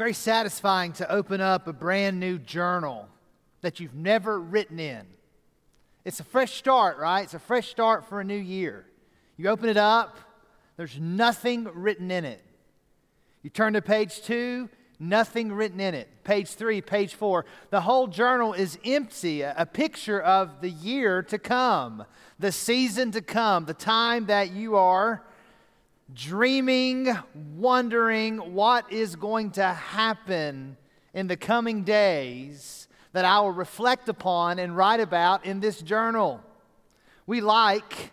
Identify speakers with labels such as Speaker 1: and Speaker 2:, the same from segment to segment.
Speaker 1: very satisfying to open up a brand new journal that you've never written in. It's a fresh start, right? It's a fresh start for a new year. You open it up, there's nothing written in it. You turn to page 2, nothing written in it. Page 3, page 4. The whole journal is empty, a picture of the year to come, the season to come, the time that you are dreaming, wondering what is going to happen in the coming days that I will reflect upon and write about in this journal. We like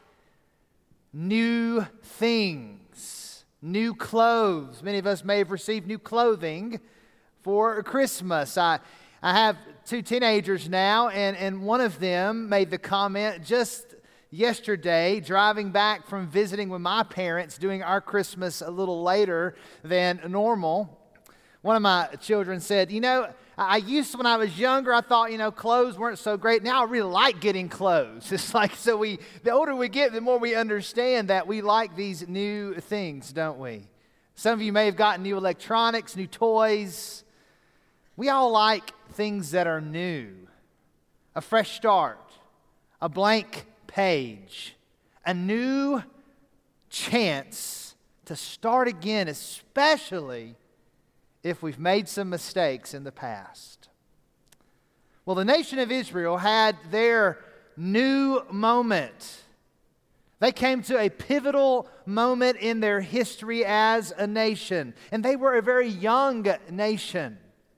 Speaker 1: new things, new clothes. Many of us may have received new clothing for Christmas. I have 2 teenagers now, and one of them made the comment just yesterday, driving back from visiting with my parents, doing our Christmas a little later than normal. One of my children said, I used to, when I was younger, I thought, clothes weren't so great. Now I really like getting clothes. It's like, the older we get, the more we understand that we like these new things, don't we? Some of you may have gotten new electronics, new toys. We all like things that are new. A fresh start, a blank page, a new chance to start again, especially if we've made some mistakes in the past. Well, the nation of Israel had their new moment. They came to a pivotal moment in their history as a nation, and they were a very young nation.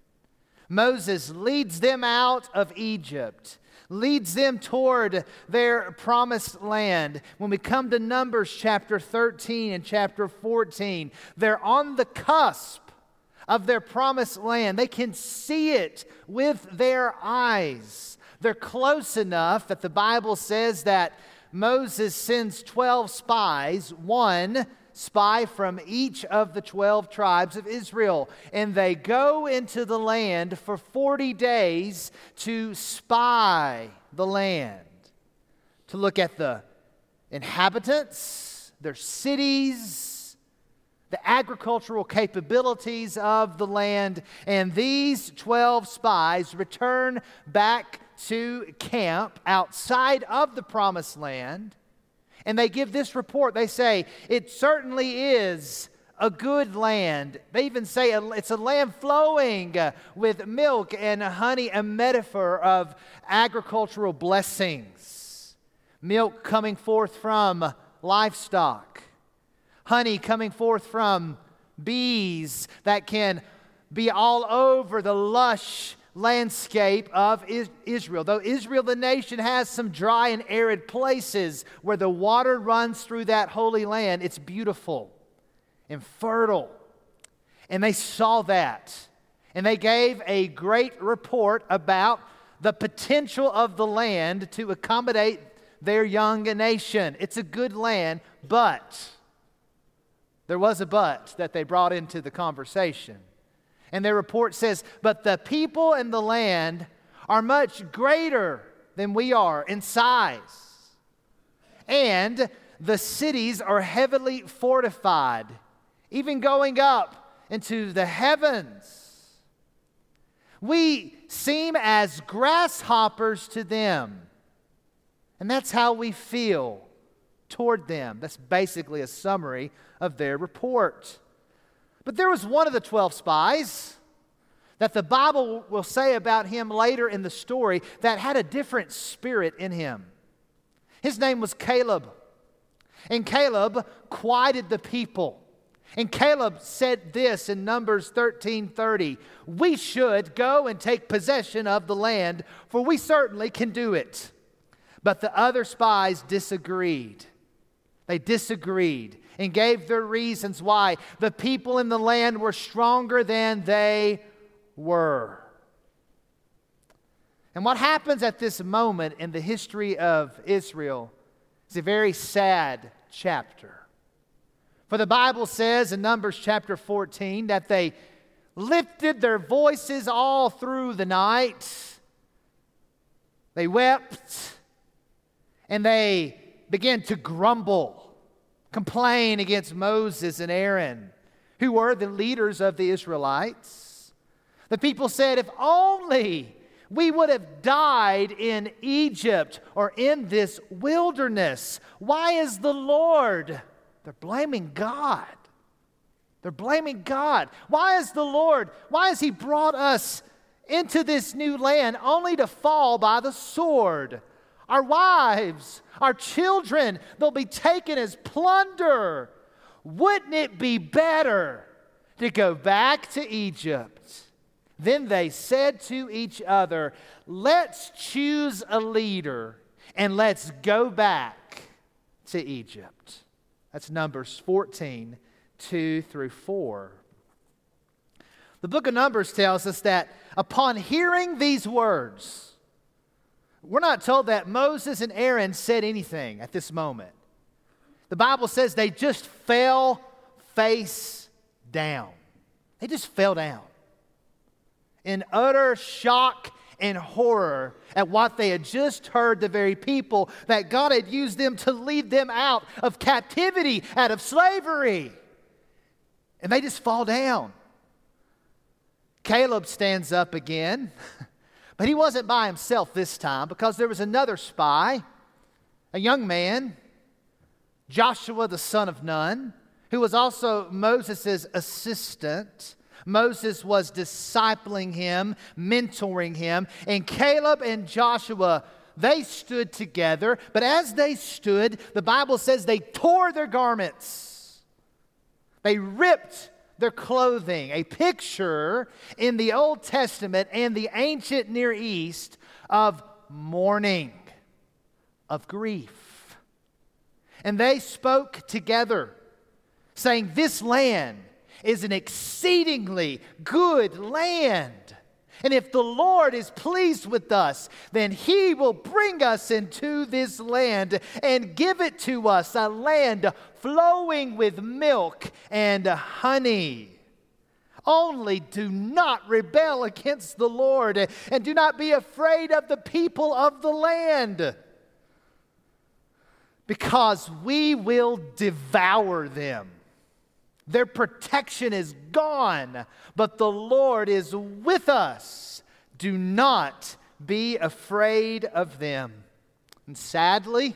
Speaker 1: Moses leads them out of Egypt, leads them toward their promised land. When we come to Numbers chapter 13 and chapter 14, they're on the cusp of their promised land. They can see it with their eyes. They're close enough that the Bible says that Moses sends 12 spies, one spy from each of the 12 tribes of Israel. And they go into the land for 40 days to spy the land, to look at the inhabitants, their cities, the agricultural capabilities of the land. And these 12 spies return back to camp outside of the promised land. And they give this report. They say, it certainly is a good land. They even say it's a land flowing with milk and honey, a metaphor of agricultural blessings. Milk coming forth from livestock. Honey coming forth from bees that can be all over the lush landscape of Israel. Though Israel, the nation, has some dry and arid places where the water runs through that holy land, it's beautiful and fertile. And they saw that. And they gave a great report about the potential of the land to accommodate their young nation. It's a good land, but there was a but that they brought into the conversation. And their report says, but the people in the land are much greater than we are in size. And the cities are heavily fortified, even going up into the heavens. We seem as grasshoppers to them. And that's how we feel toward them. That's basically a summary of their report. But there was one of the 12 spies that the Bible will say about him later in the story that had a different spirit in him. His name was Caleb. And Caleb quieted the people. And Caleb said this in Numbers 13:30, we should go and take possession of the land, for we certainly can do it. But the other spies disagreed. They disagreed and gave their reasons why the people in the land were stronger than they were. And what happens at this moment in the history of Israel is a very sad chapter. For the Bible says in Numbers chapter 14 that they lifted their voices all through the night. They wept and they began to grumble, complain against Moses and Aaron, who were the leaders of the Israelites. The people said, if only we would have died in Egypt or in this wilderness. Why is the Lord? They're blaming God. They're blaming God. Why is the Lord? Why has He brought us into this new land only to fall by the sword? Our wives, our children, they'll be taken as plunder. Wouldn't it be better to go back to Egypt? Then they said to each other, let's choose a leader and let's go back to Egypt. That's Numbers 14, 2 through 4. The book of Numbers tells us that upon hearing these words, we're not told that Moses and Aaron said anything at this moment. The Bible says they just fell face down. They just fell down in utter shock and horror at what they had just heard, the very people that God had used them to lead them out of captivity, out of slavery. And they just fall down. Caleb stands up again, but he wasn't by himself this time because there was another spy, a young man, Joshua the son of Nun, who was also Moses' assistant. Moses was discipling him, mentoring him, and Caleb and Joshua, they stood together, but as they stood, the Bible says they tore their garments. They ripped their clothing, a picture in the Old Testament and the ancient Near East of mourning, of grief. And they spoke together, saying, this land is an exceedingly good land. And if the Lord is pleased with us, then He will bring us into this land and give it to us, a land flowing with milk and honey. Only do not rebel against the Lord, and do not be afraid of the people of the land, because we will devour them. Their protection is gone, but the Lord is with us. Do not be afraid of them. And sadly,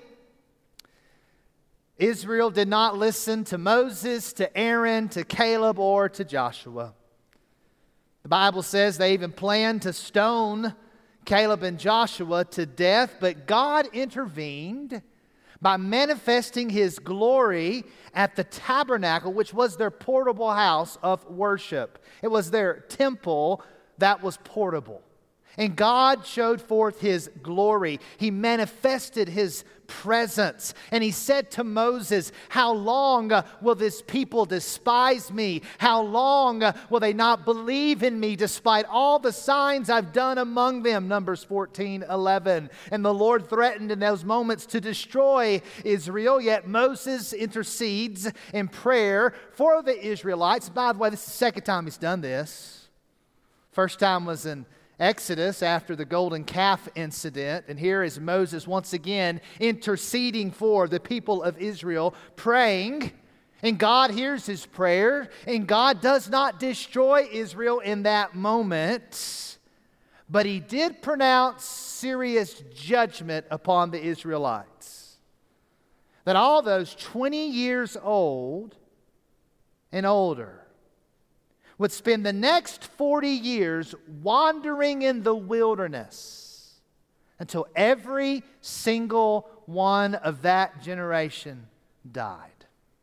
Speaker 1: Israel did not listen to Moses, to Aaron, to Caleb, or to Joshua. The Bible says they even planned to stone Caleb and Joshua to death, but God intervened by manifesting His glory at the tabernacle, which was their portable house of worship. It was their temple that was portable. And God showed forth His glory. He manifested His presence. And He said to Moses, how long will this people despise me? How long will they not believe in me despite all the signs I've done among them? Numbers 14:11. And the Lord threatened in those moments to destroy Israel, yet Moses intercedes in prayer for the Israelites. By the way, this is the second time he's done this. First time was in Exodus after the golden calf incident. And here is Moses once again interceding for the people of Israel, praying. And God hears his prayer. And God does not destroy Israel in that moment. But He did pronounce serious judgment upon the Israelites. That all those 20 years old and older would spend the next 40 years wandering in the wilderness until every single one of that generation died.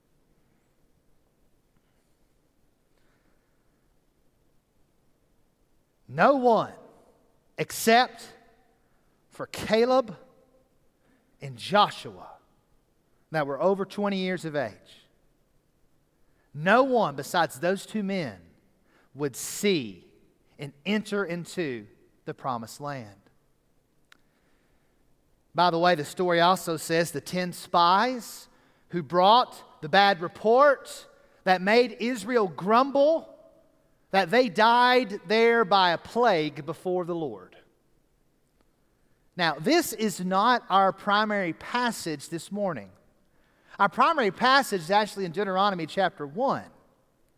Speaker 1: No one except for Caleb and Joshua that were over 20 years of age. No one besides those two men would see and enter into the promised land. By the way, the story also says the 10 spies who brought the bad report that made Israel grumble, that they died there by a plague before the Lord. Now, this is not our primary passage this morning. Our primary passage is actually in Deuteronomy chapter 1.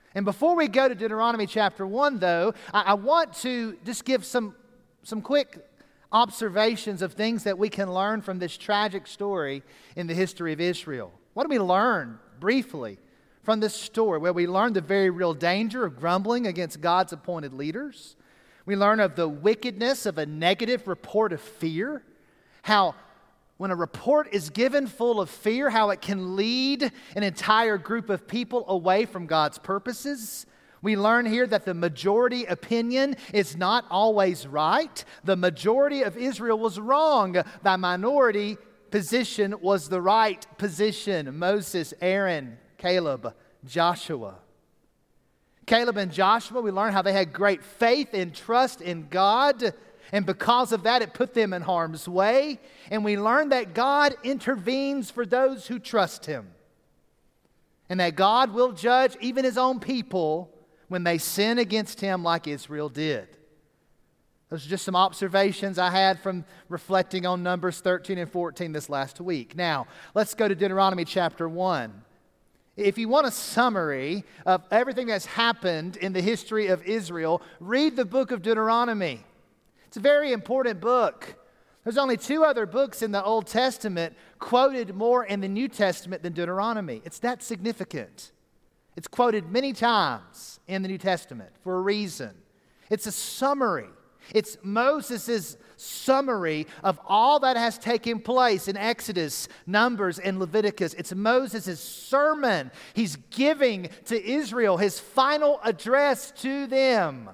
Speaker 1: And before we go to Deuteronomy chapter 1, though, I want to just give some quick observations of things that we can learn from this tragic story in the history of Israel. What do we learn briefly from this story? Well, we learn the very real danger of grumbling against God's appointed leaders. We learn of the wickedness of a negative report of fear, how when a report is given full of fear, how it can lead an entire group of people away from God's purposes. We learn here that the majority opinion is not always right. The majority of Israel was wrong. The minority position was the right position. Moses, Aaron, Caleb, Joshua. Caleb and Joshua, we learn how they had great faith and trust in God. And because of that, it put them in harm's way. And we learn that God intervenes for those who trust Him. And that God will judge even His own people when they sin against Him like Israel did. Those are just some observations I had from reflecting on Numbers 13 and 14 this last week. Now, let's go to Deuteronomy chapter 1. If you want a summary of everything that's happened in the history of Israel, read the book of Deuteronomy. It's a very important book. There's only 2 other books in the Old Testament quoted more in the New Testament than Deuteronomy. It's that significant. It's quoted many times in the New Testament for a reason. It's a summary. It's Moses' summary of all that has taken place in Exodus, Numbers, and Leviticus. It's Moses' sermon. He's giving to Israel his final address to them.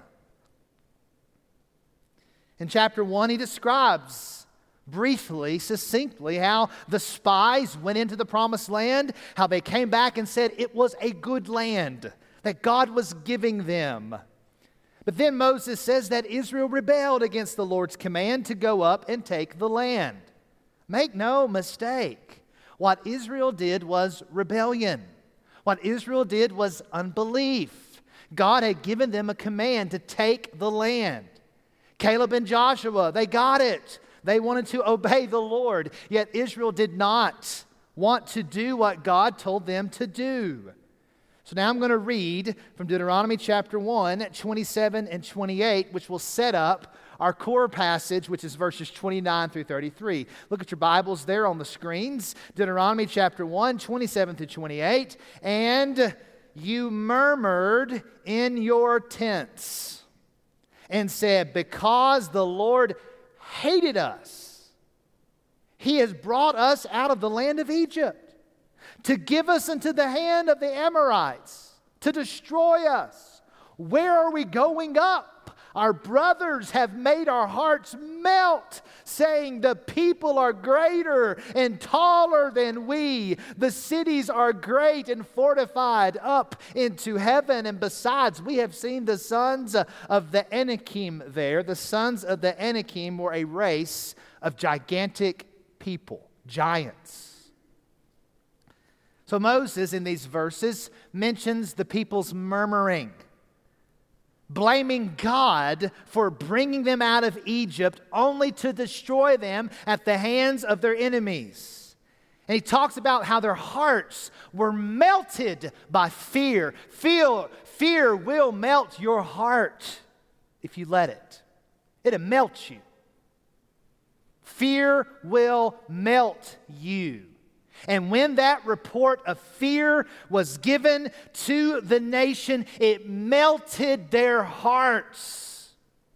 Speaker 1: In chapter 1, he describes briefly, succinctly, how the spies went into the promised land, how they came back and said it was a good land that God was giving them. But then Moses says that Israel rebelled against the Lord's command to go up and take the land. Make no mistake, what Israel did was rebellion. What Israel did was unbelief. God had given them a command to take the land. Caleb and Joshua, they got it. They wanted to obey the Lord, yet Israel did not want to do what God told them to do. So now I'm going to read from Deuteronomy chapter 1, 27 and 28, which will set up our core passage, which is verses 29 through 33. Look at your Bibles there on the screens. Deuteronomy chapter 1, 27 through 28. And you murmured in your tents and said, because the Lord hated us, He has brought us out of the land of Egypt to give us into the hand of the Amorites, to destroy us. Where are we going up? Our brothers have made our hearts melt, saying, the people are greater and taller than we. The cities are great and fortified up into heaven. And besides, we have seen the sons of the Anakim there. The sons of the Anakim were a race of gigantic people, giants. So Moses, in these verses, mentions the people's murmuring, blaming God for bringing them out of Egypt only to destroy them at the hands of their enemies. And he talks about how their hearts were melted by fear. Fear will melt your heart if you let it. It'll melt you. Fear will melt you. And when that report of fear was given to the nation, it melted their hearts.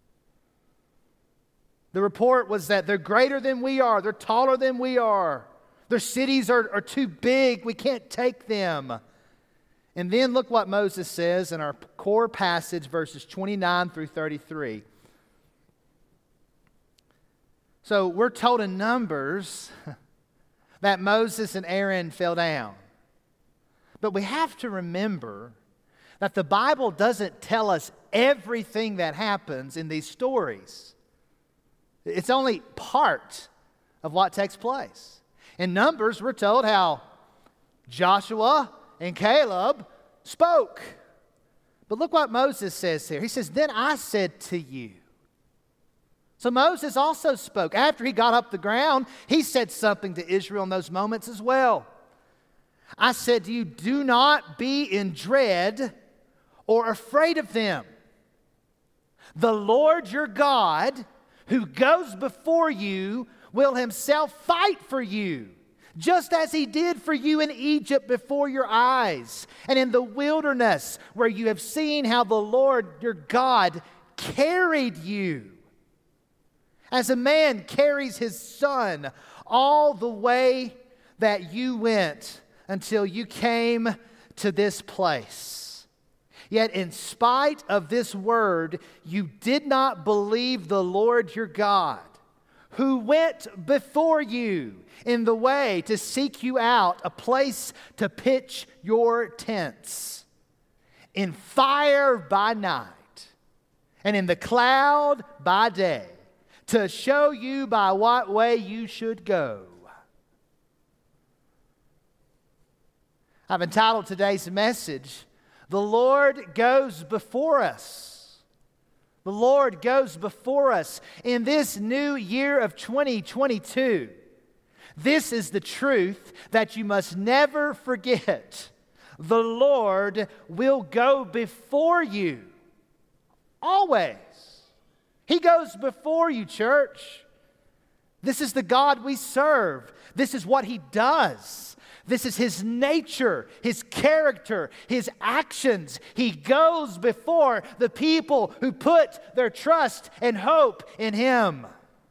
Speaker 1: The report was that they're greater than we are, they're taller than we are, their cities are too big, we can't take them. And then look what Moses says in our core passage, verses 29 through 33. So we're told in Numbers that Moses and Aaron fell down. But we have to remember that the Bible doesn't tell us everything that happens in these stories. It's only part of what takes place. In Numbers, we're told how Joshua and Caleb spoke. But look what Moses says here. He says, then I said to you. So Moses also spoke. After he got up the ground, he said something to Israel in those moments as well. I said to you, do not be in dread or afraid of them. The Lord your God, who goes before you, will himself fight for you, just as he did for you in Egypt before your eyes, and in the wilderness, where you have seen how the Lord your God carried you, as a man carries his son, all the way that you went until you came to this place. Yet in spite of this word, you did not believe the Lord your God, who went before you in the way to seek you out a place to pitch your tents, in fire by night and in the cloud by day, to show you by what way you should go. I've entitled today's message, "The Lord Goes Before Us." The Lord goes before us in this new year of 2022. This is the truth that you must never forget. The Lord will go before you. Always. He goes before you, church. This is the God we serve. This is what He does. This is His nature, His character, His actions. He goes before the people who put their trust and hope in Him.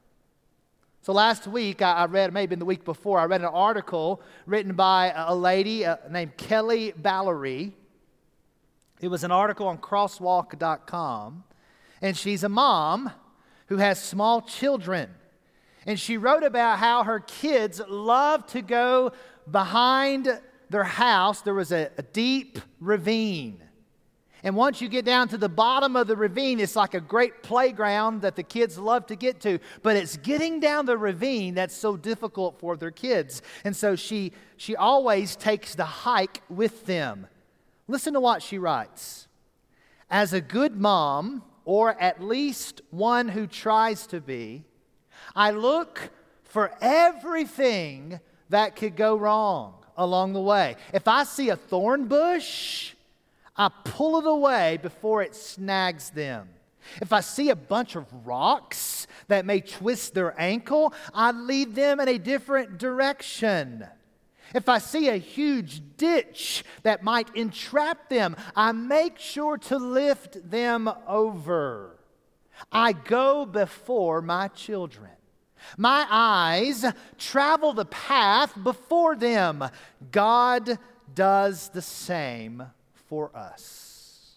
Speaker 1: So last week, I read, maybe in the week before, I read an article written by a lady named Kelly Ballery. It was an article on crosswalk.com. And she's a mom who has small children. And she wrote about how her kids love to go behind their house. There was a deep ravine. And once you get down to the bottom of the ravine, it's like a great playground that the kids love to get to. But it's getting down the ravine that's so difficult for their kids. And so she always takes the hike with them. Listen to what she writes. As a good mom, or at least one who tries to be, I look for everything that could go wrong along the way. If I see a thorn bush, I pull it away before it snags them. If I see a bunch of rocks that may twist their ankle, I lead them in a different direction. If I see a huge ditch that might entrap them, I make sure to lift them over. I go before my children. My eyes travel the path before them. God does the same for us.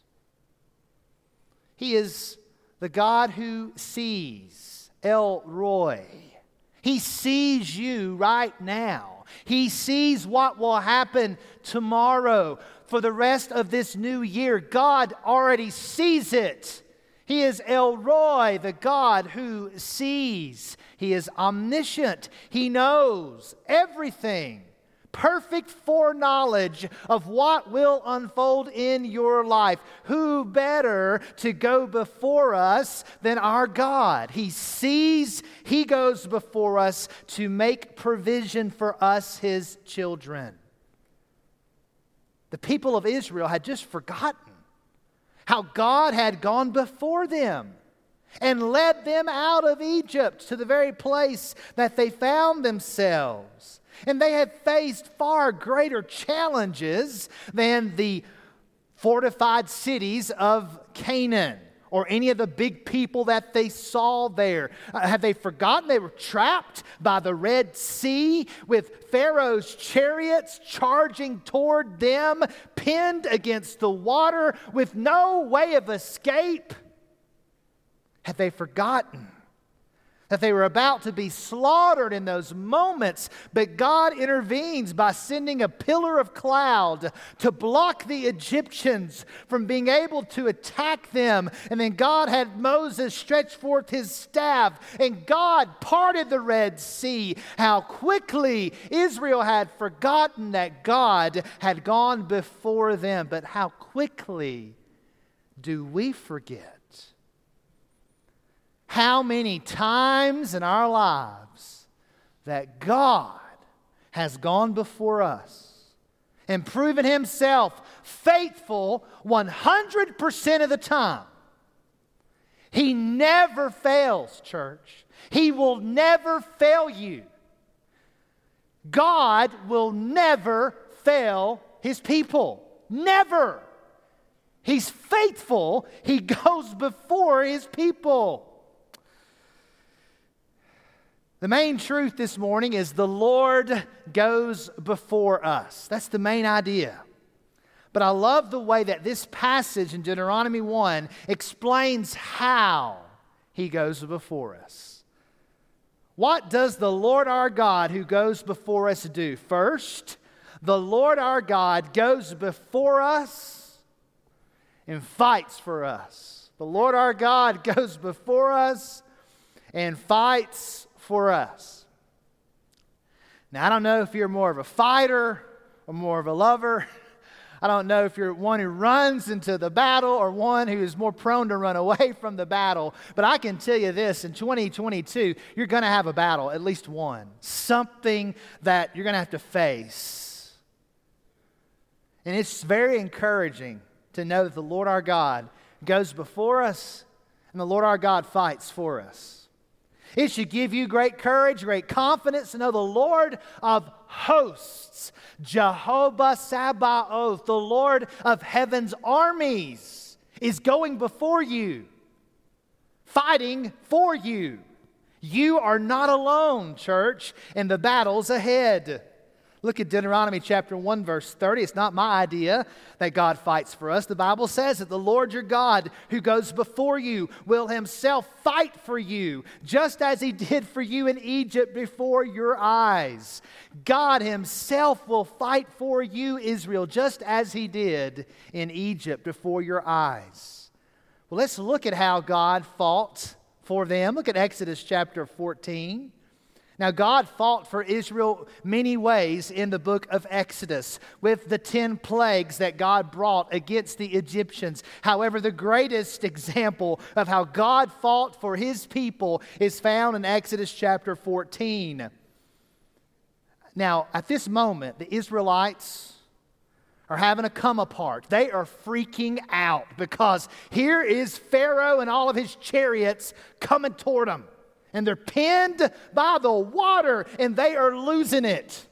Speaker 1: He is the God who sees, El Roy. He sees you right now. He sees what will happen tomorrow. For the rest of this new year, God already sees it. He is El Roy, the God who sees. He is omniscient. He knows everything. Perfect foreknowledge of what will unfold in your life. Who better to go before us than our God? He sees, He goes before us to make provision for us, His children. The people of Israel had just forgotten how God had gone before them and led them out of Egypt to the very place that they found themselves. And they had faced far greater challenges than the fortified cities of Canaan or any of the big people that they saw there. Have they forgotten they were trapped by the Red Sea with Pharaoh's chariots charging toward them, pinned against the water with no way of escape? Have they forgotten that they were about to be slaughtered in those moments? But God intervenes by sending a pillar of cloud to block the Egyptians from being able to attack them. And then God had Moses stretch forth his staff, and God parted the Red Sea. How quickly Israel had forgotten that God had gone before them. But how quickly do we forget? How many times in our lives that God has gone before us and proven himself faithful 100% of the time. He never fails, church. He will never fail you. God will never fail his people. Never. He's faithful. He goes before his people. The main truth this morning is the Lord goes before us. That's the main idea. But I love the way that this passage in Deuteronomy 1 explains how he goes before us. What does the Lord our God who goes before us do? First, the Lord our God goes before us and fights for us. The Lord our God goes before us and fights for us. Now, I don't know if you're more of a fighter or more of a lover. I don't know if you're one who runs into the battle or one who is more prone to run away from the battle. But I can tell you this, in 2022, you're going to have a battle, at least one. Something that you're going to have to face. And it's very encouraging to know that the Lord our God goes before us and the Lord our God fights for us. It should give you great courage, great confidence to know the Lord of hosts, Jehovah Sabaoth, the Lord of heaven's armies, is going before you, fighting for you. You are not alone, church, in the battles ahead. Look at Deuteronomy chapter 1, verse 30. It's not my idea that God fights for us. The Bible says that the Lord your God who goes before you will himself fight for you, just as he did for you in Egypt before your eyes. God himself will fight for you, Israel, just as he did in Egypt before your eyes. Well, let's look at how God fought for them. Look at Exodus chapter 14. Now, God fought for Israel many ways in the book of Exodus with the 10 plagues that God brought against the Egyptians. However, the greatest example of how God fought for his people is found in Exodus chapter 14. Now, at this moment, the Israelites are having a come apart. They are freaking out because here is Pharaoh and all of his chariots coming toward them. And they're pinned by the water, and they are losing it,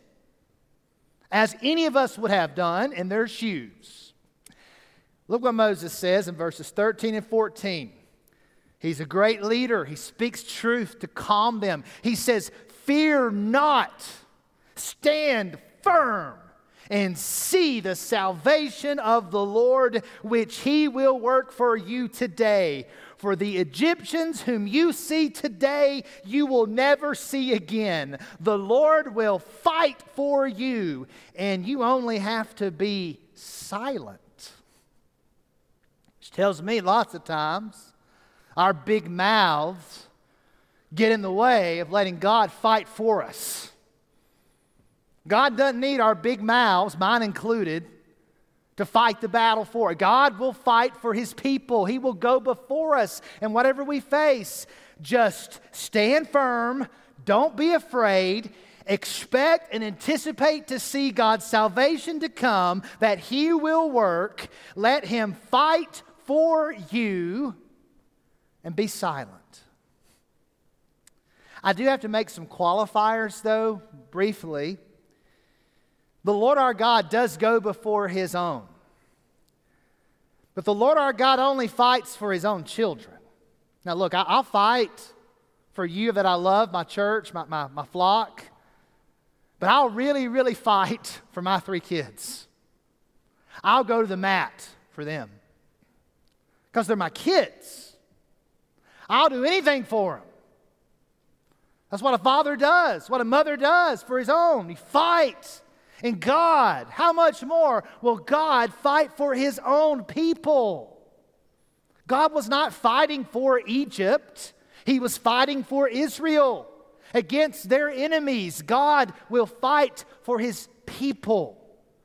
Speaker 1: as any of us would have done in their shoes. Look what Moses says in verses 13 and 14. He's a great leader. He speaks truth to calm them. He says, "Fear not, stand firm, and see the salvation of the Lord, which he will work for you today. For the Egyptians whom you see today, you will never see again. The Lord will fight for you, and you only have to be silent." Which tells me lots of times our big mouths get in the way of letting God fight for us. God doesn't need our big mouths, mine included, to fight the battle for it. God will fight for his people. He will go before us. And whatever we face, just stand firm. Don't be afraid. Expect and anticipate to see God's salvation to come, that he will work. Let him fight for you, and be silent. I do have to make some qualifiers, though, briefly. The Lord our God does go before his own. But the Lord our God only fights for his own children. Now look, I'll fight for you that I love, my church, my flock. But I'll really fight for my 3 kids. I'll go to the mat for them. Because they're my kids. I'll do anything for them. That's what a father does, what a mother does for his own. He fights. And God, how much more will God fight for his own people? God was not fighting for Egypt. He was fighting for Israel against their enemies. God will fight for his people.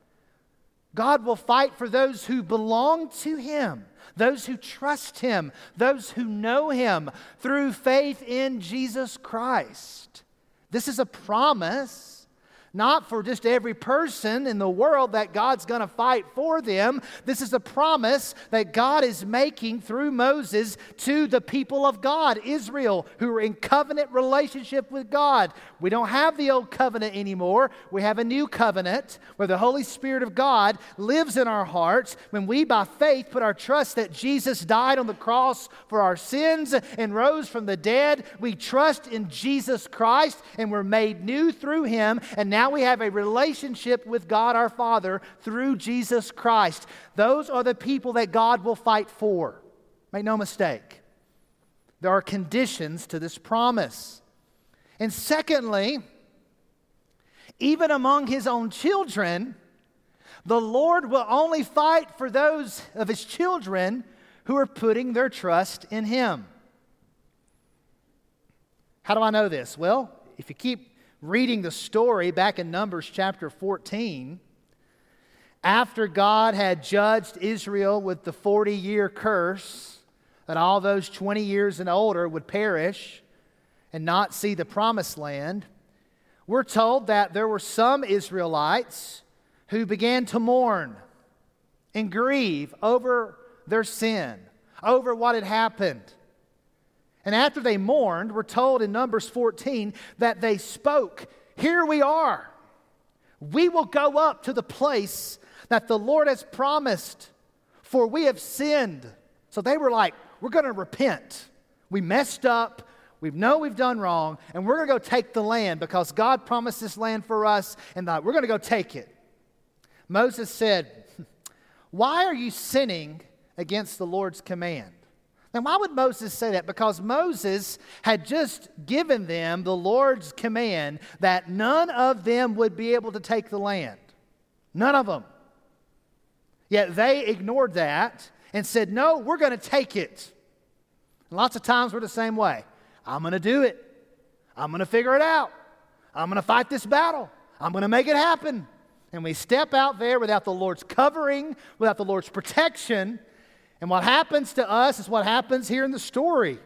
Speaker 1: God will fight for those who belong to him, those who trust him, those who know him through faith in Jesus Christ. This is a promise not for just every person in the world that God's going to fight for them. This is a promise that God is making through Moses to the people of God, Israel, who are in covenant relationship with God. We don't have the old covenant anymore. We have a new covenant where the Holy Spirit of God lives in our hearts when we, by faith, put our trust that Jesus died on the cross for our sins and rose from the dead. We trust in Jesus Christ and we're made new through Him, and now we have a relationship with God our Father through Jesus Christ. Those are the people that God will fight for. Make no mistake. There are conditions to this promise. And secondly, even among His own children, the Lord will only fight for those of His children who are putting their trust in Him. How do I know this? Well, if you keep reading the story back in Numbers chapter 14, after God had judged Israel with the 40-year curse, that all those 20 years and older would perish and not see the promised land, we're told that there were some Israelites who began to mourn and grieve over their sin, over what had happened. And after they mourned, we're told in Numbers 14 that they spoke, "Here we are. We will go up to the place that the Lord has promised, for we have sinned." So they were like, we're going to repent. We messed up. We know we've done wrong, and we're going to go take the land because God promised this land for us, and we're going to go take it. Moses said, "Why are you sinning against the Lord's command?" Now, why would Moses say that? Because Moses had just given them the Lord's command that none of them would be able to take the land. None of them. Yet they ignored that and said, "No, we're going to take it." And lots of times we're the same way. I'm going to do it. I'm going to figure it out. I'm going to fight this battle. I'm going to make it happen. And we step out there without the Lord's covering, without the Lord's protection. And what happens to us is what happens here in the story.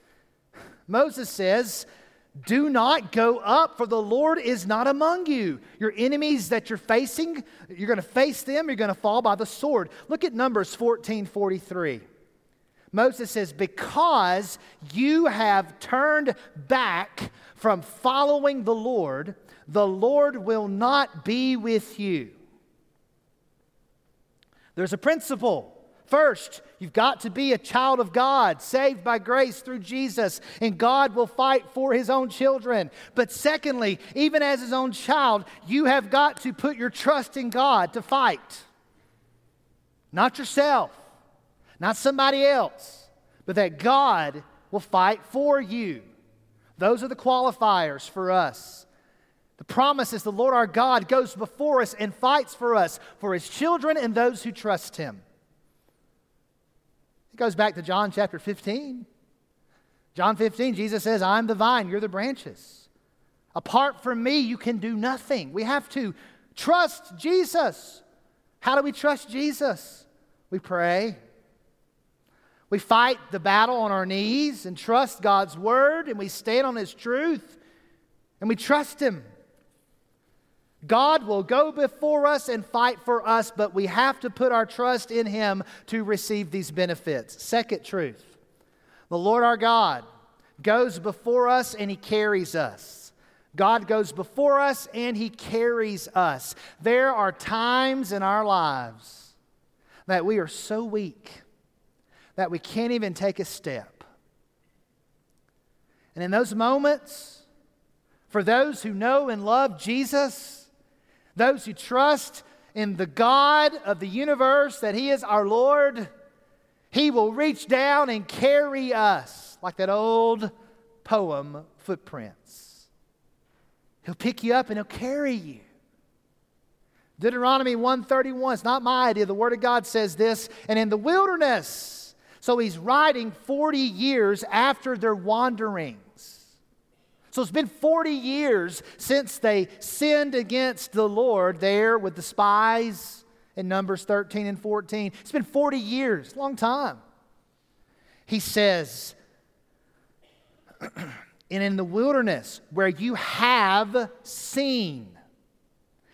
Speaker 1: Moses says, "Do not go up, for the Lord is not among you." Your enemies that you're facing, you're going to face them, you're going to fall by the sword. Look at Numbers 14:43. Moses says, "Because you have turned back from following the Lord will not be with you." There's a principle. First, you've got to be a child of God, saved by grace through Jesus, and God will fight for His own children. But secondly, even as His own child, you have got to put your trust in God to fight. Not yourself, not somebody else, but that God will fight for you. Those are the qualifiers for us. The promise is the Lord our God goes before us and fights for us, for His children and those who trust Him. It goes back to John chapter 15. John 15, Jesus says, "I'm the vine, you're the branches. Apart from me, you can do nothing." We have to trust Jesus. How do we trust Jesus? We pray. We fight the battle on our knees and trust God's word, and we stand on His truth, and we trust Him. God will go before us and fight for us, but we have to put our trust in Him to receive these benefits. Second truth, the Lord our God goes before us and He carries us. God goes before us and He carries us. There are times in our lives that we are so weak that we can't even take a step. And in those moments, for those who know and love Jesus, those who trust in the God of the universe, that He is our Lord, He will reach down and carry us, like that old poem, Footprints. He'll pick you up and He'll carry you. Deuteronomy 1:31, it's not my idea, the Word of God says this, "And in the wilderness," so He's writing 40 years after their wanderings. So it's been 40 years since they sinned against the Lord there with the spies in Numbers 13 and 14. It's been 40 years, long time. He says, "And in the wilderness where you have seen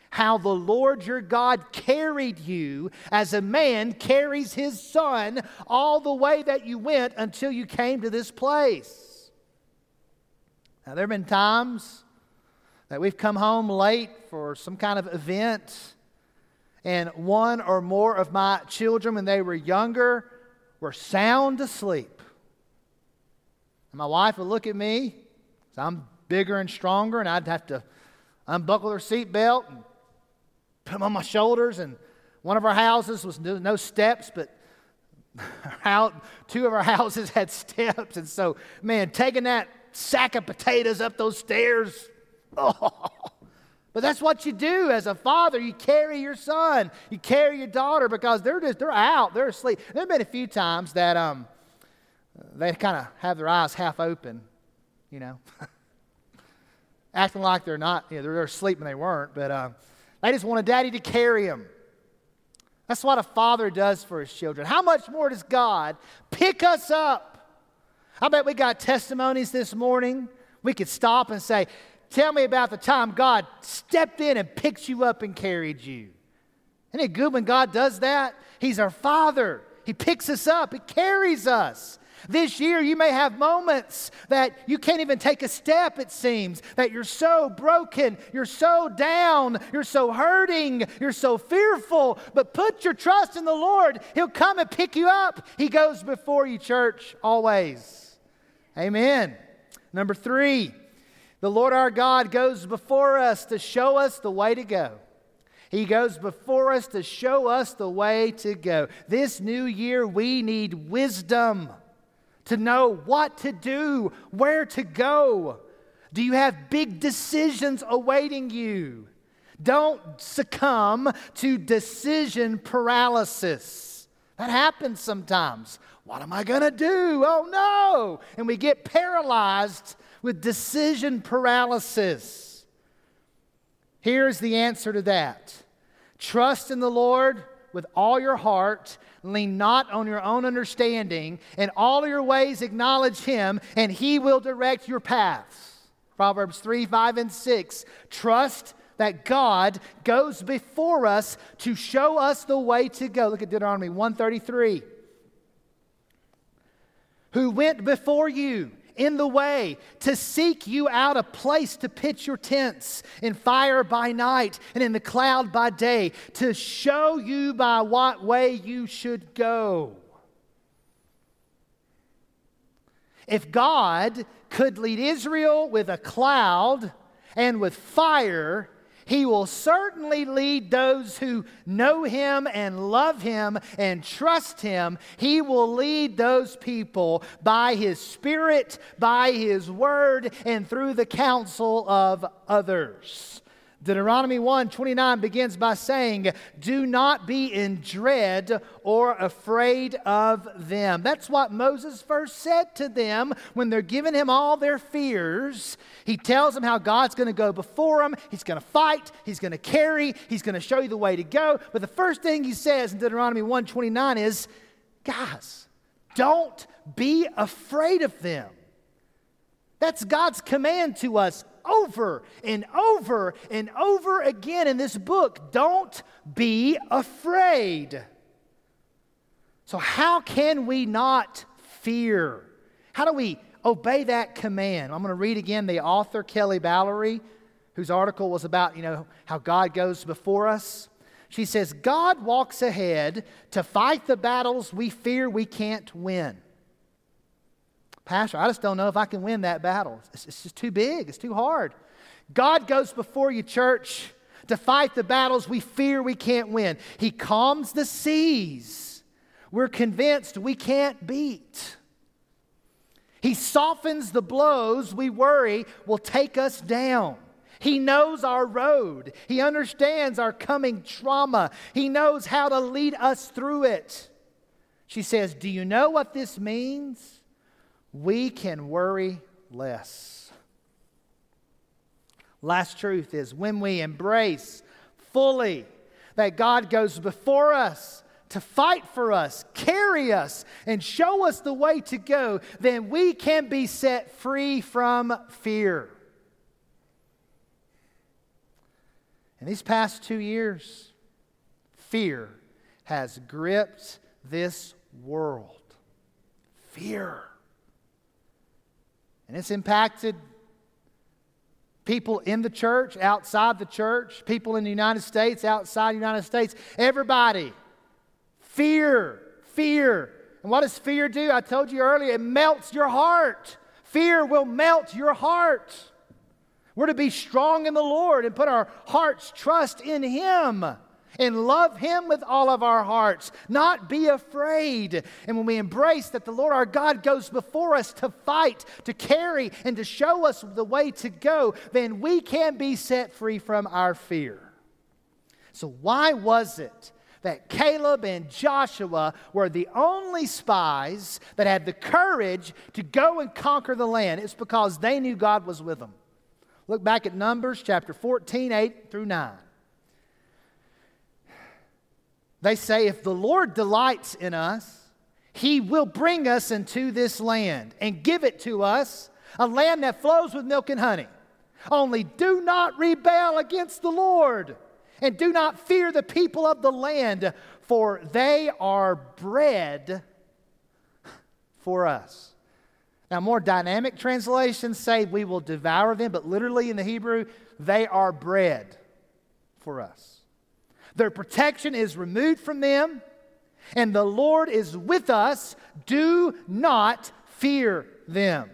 Speaker 1: how the Lord your God carried you as a man carries his son all the way that you went until you came to this place. Now, there have been times that we've come home late for some kind of event, and one or more of my children, when they were younger, were sound asleep. And my wife would look at me, so I'm bigger and stronger, and I'd have to unbuckle her seatbelt and put them on my shoulders. And one of our houses was no steps, but two of our houses had steps. And so, man, taking that sack of potatoes up those stairs, oh. But that's what you do as a father. You carry your son, you carry your daughter, because they're out, they're asleep. There have been a few times that they kind of have their eyes half open, acting like they're not, they're asleep when they weren't, but they just wanted daddy to carry them. That's what a father does for his children. How much more does God pick us up? I bet we got testimonies this morning. We could stop and say, tell me about the time God stepped in and picked you up and carried you. Isn't it good when God does that? He's our Father. He picks us up. He carries us. This year, you may have moments that you can't even take a step, it seems, that you're so broken, you're so down, you're so hurting, you're so fearful. But put your trust in the Lord. He'll come and pick you up. He goes before you, church, always. Amen. Number 3, the Lord our God goes before us to show us the way to go. He goes before us to show us the way to go. This new year, we need wisdom to know what to do, where to go. Do you have big decisions awaiting you? Don't succumb to decision paralysis. That happens sometimes. What am I going to do? Oh no! And we get paralyzed with decision paralysis. Here's the answer to that. Trust in the Lord with all your heart. Lean not on your own understanding. In all your ways acknowledge Him, and He will direct your paths. Proverbs 3, 5, and 6. Trust that God goes before us to show us the way to go. Look at Deuteronomy 1:33. Who went before you in the way to seek you out a place to pitch your tents, in fire by night and in the cloud by day, to show you by what way you should go. If God could lead Israel with a cloud and with fire, He will certainly lead those who know Him and love Him and trust Him. He will lead those people by His Spirit, by His Word, and through the counsel of others. Deuteronomy 1:29 begins by saying, do not be in dread or afraid of them. That's what Moses first said to them when they're giving him all their fears. He tells them how God's going to go before them. He's going to fight. He's going to carry. He's going to show you the way to go. But the first thing he says in Deuteronomy 1:29 is, guys, don't be afraid of them. That's God's command to us over and over and over again in this book. Don't be afraid. So how can we not fear? How do we obey that command? I'm going to read again the author, Kelly Ballery, whose article was about, how God goes before us. She says, God walks ahead to fight the battles we fear we can't win. Pastor, I just don't know if I can win that battle. It's just too big. It's too hard. God goes before you, church, to fight the battles we fear we can't win. He calms the seas we're convinced we can't beat. He softens the blows we worry will take us down. He knows our road. He understands our coming trauma. He knows how to lead us through it. She says, do you know what this means? We can worry less. Last truth is, when we embrace fully that God goes before us to fight for us, carry us, and show us the way to go, then we can be set free from fear. In these past 2 years, fear has gripped this world. Fear. And it's impacted people in the church, outside the church, people in the United States, outside the United States. Everybody. Fear. Fear. And what does fear do? I told you earlier, it melts your heart. Fear will melt your heart. We're to be strong in the Lord and put our heart's trust in Him and love Him with all of our hearts, not be afraid. And when we embrace that the Lord our God goes before us to fight, to carry, and to show us the way to go, then we can be set free from our fear. So why was it that Caleb and Joshua were the only spies that had the courage to go and conquer the land? It's because they knew God was with them. Look back at Numbers chapter 14, 8 through 9. They say, if the Lord delights in us, He will bring us into this land and give it to us, a land that flows with milk and honey. Only do not rebel against the Lord, and do not fear the people of the land, for they are bread for us. Now, more dynamic translations say we will devour them, but literally in the Hebrew, they are bread for us. Their protection is removed from them, and the Lord is with us. Do not fear them.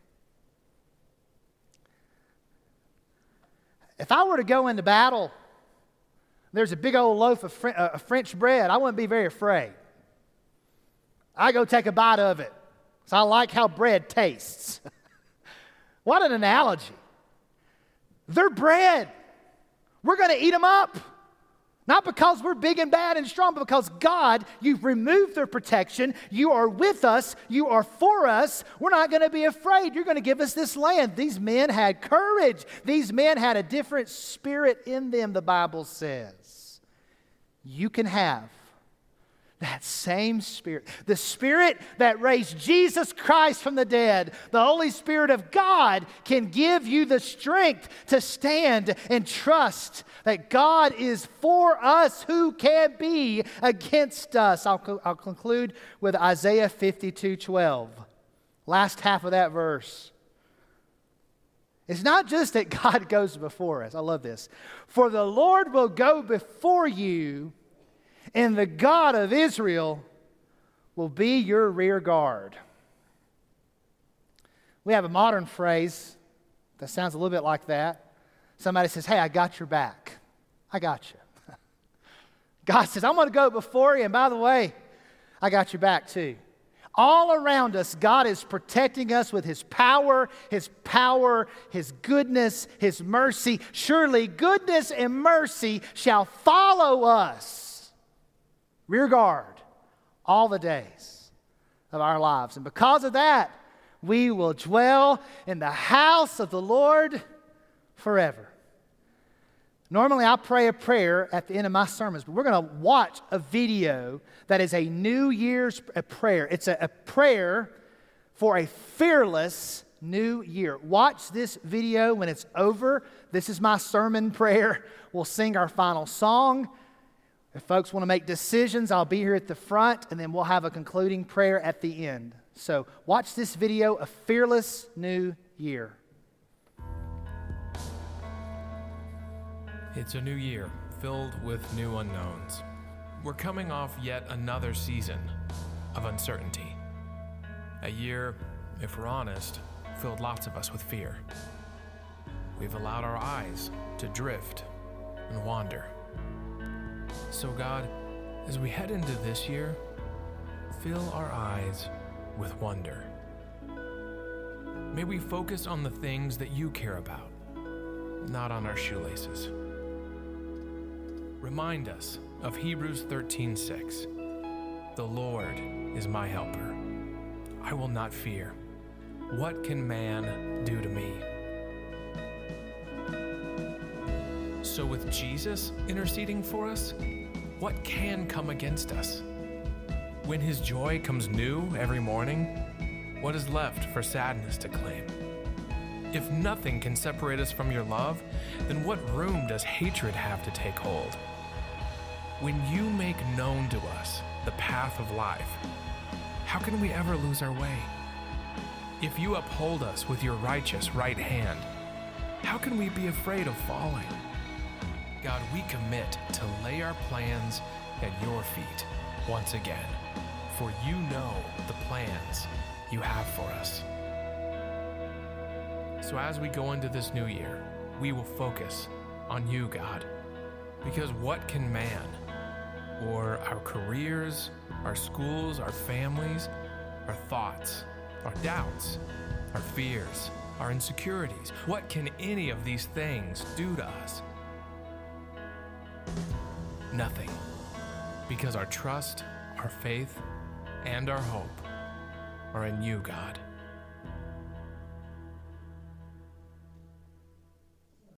Speaker 1: If I were to go into battle, there's a big old loaf of French bread, I wouldn't be very afraid. I go take a bite of it. So I like how bread tastes. What an analogy. They're bread. We're going to eat them up. Not because we're big and bad and strong, but because God, you've removed their protection. You are with us. You are for us. We're not going to be afraid. You're going to give us this land. These men had courage. These men had a different spirit in them, the Bible says. You can have that same Spirit, the Spirit that raised Jesus Christ from the dead, the Holy Spirit of God can give you the strength to stand and trust that God is for us. Who can be against us? I'll conclude with Isaiah 52:12. Last half of that verse. It's not just that God goes before us. I love this. For the Lord will go before you, and the God of Israel will be your rear guard. We have a modern phrase that sounds a little bit like that. Somebody says, hey, I got your back. I got you. God says, I'm going to go before you, and by the way, I got your back too. All around us, God is protecting us with His power, His goodness, His mercy. Surely goodness and mercy shall follow us. Rear guard, all the days of our lives. And because of that, we will dwell in the house of the Lord forever. Normally, I pray a prayer at the end of my sermons, but we're going to watch a video that is a New Year's prayer. It's a prayer for a fearless new year. Watch this video when it's over. This is my sermon prayer. We'll sing our final song. If folks want to make decisions, I'll be here at the front, and then we'll have a concluding prayer at the end. So watch this video, A Fearless New Year.
Speaker 2: It's a new year filled with new unknowns. We're coming off yet another season of uncertainty. A year, if we're honest, filled lots of us with fear. We've allowed our eyes to drift and wander. So God, as we head into this year, fill our eyes with wonder. May we focus on the things that you care about, not on our shoelaces. Remind us of Hebrews 13:6. The Lord is my helper. I will not fear. What can man do to me? So with Jesus interceding for us, what can come against us? When His joy comes new every morning, what is left for sadness to claim? If nothing can separate us from your love, then what room does hatred have to take hold? When you make known to us the path of life, how can we ever lose our way? If you uphold us with your righteous right hand, how can we be afraid of falling? God, we commit to lay our plans at your feet once again, for you know the plans you have for us. So as we go into this new year, we will focus on you, God, because what can man, or our careers, our schools, our families, our thoughts, our doubts, our fears, our insecurities, what can any of these things do to us? Nothing, because our trust, our faith, and our hope are in you, God.